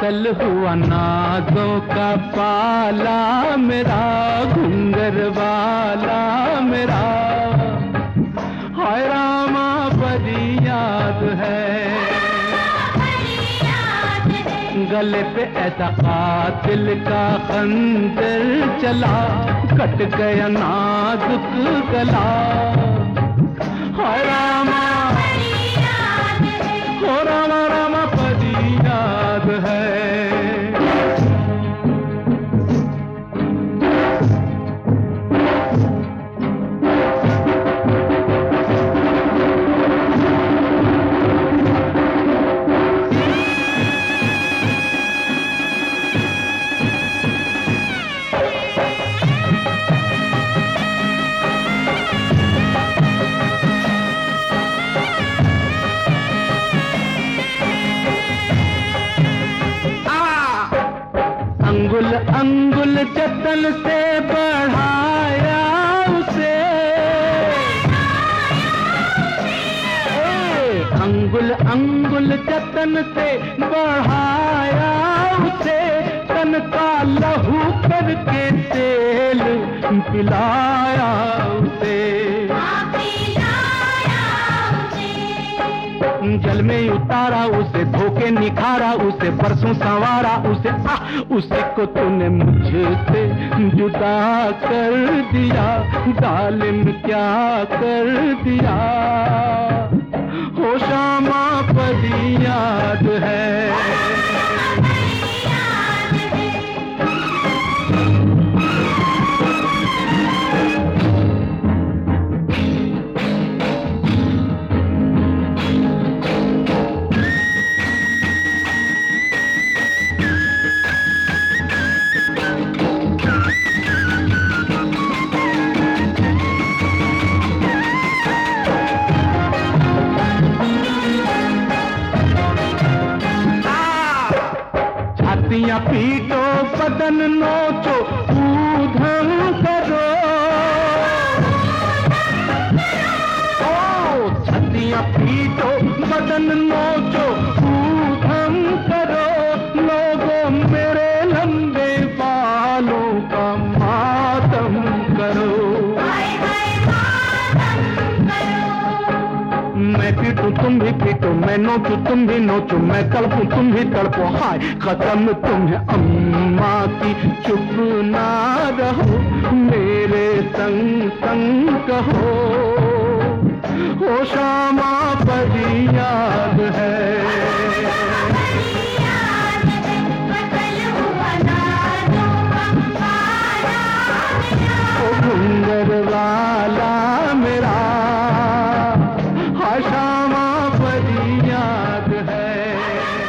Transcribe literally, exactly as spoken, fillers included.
कत्ल हुआ नाजों का पाला मेरा, घुंगर वाला मेरा, हाय रामा बड़ी याद है। गले पे ऐसा कातिल का खंजर चला, कट गया नाजुक गला, हाय रामा हो रामा रामा बड़ी याद है। अंगुल अंगुल जतन से बढ़ाया उसे, अंगुल अंगुल जतन से बढ़ाया उसे, तन का लहू करके तेल पिलाया उसे, जल में उतारा उसे, धोके निखारा उसे, परसों संवारा उसे, आ उसी को तूने मुझसे जुदा कर दिया, जालिम क्या कर दिया, हो शामा बड़ी याद है। छातियां पीटो बदन नोचो ऊधम करो, ओ छातियां पीटो बदन नोचो ऊधम करो, लोगों मेरे लंबे बालों का मातम करो। मैं पीटूं तुम भी पीटो, मैं नोचूं तुम भी नोचो, मैं तड़पूं तुम भी तड़पो, हाय खत्म तुम्हें अम्मा की, चुप ना रहो मेरे संग संग कहो, हो शामा बड़ी याद है। ओ घुंगर वाला मेरा, शामा बड़ी याद है।